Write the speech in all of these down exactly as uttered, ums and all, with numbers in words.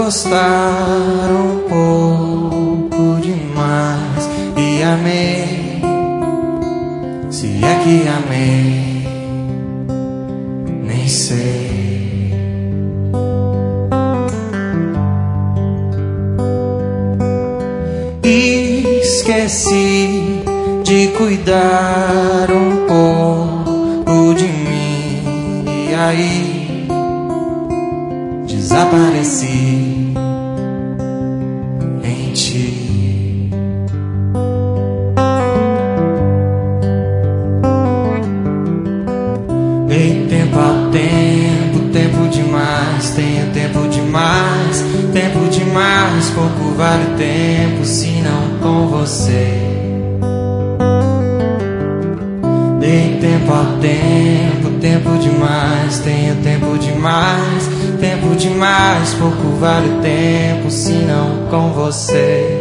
gostar um pouco demais e amei, se é que amei, nem sei. Esqueci de cuidar um pouco de mim e aí desapareci em ti. Dei tempo ao tempo, tempo demais, tenho tempo demais, tempo demais, pouco vale o tempo se não com você. Dei tempo ao tempo, tempo demais, tenho tempo demais, tempo demais, pouco vale o tempo se não com você.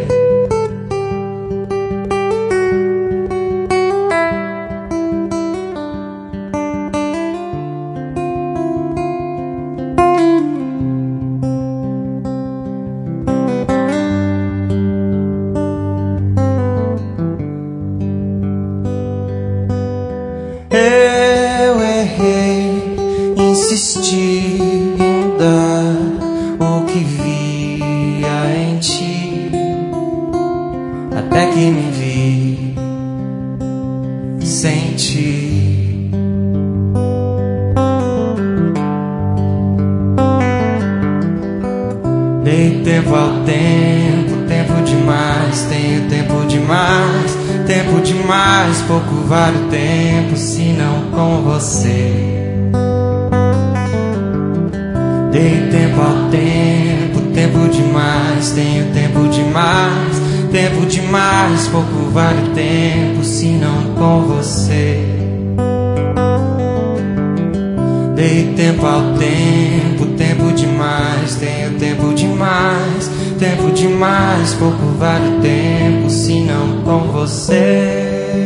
Eu errei, insisti em dar o que via em ti, até que me vi sem ti. Dei tempo ao tempo, tempo demais, tenho tempo demais, tempo demais, pouco vale o tempo se não com você. Dei tempo ao tempo, tempo demais, tenho tempo demais, tempo demais, pouco vale o tempo se não com você. Dei tempo ao tempo, tempo demais, tenho tempo demais, tempo demais, pouco vale o tempo se não com você.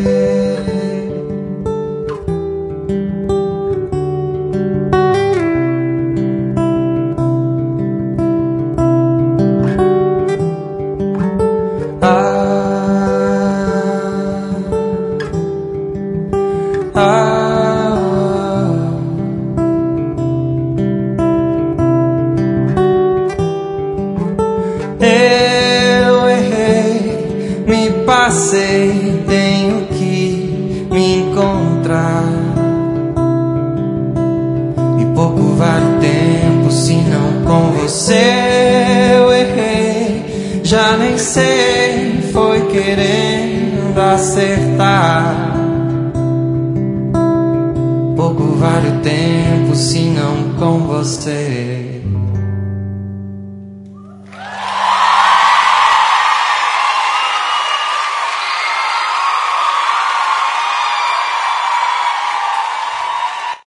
Ah, ah, eu errei, me passei, tenho que me encontrar. E pouco vale o tempo se não com você. Eu errei, já nem sei, foi querendo acertar. Pouco vale o tempo se não com você.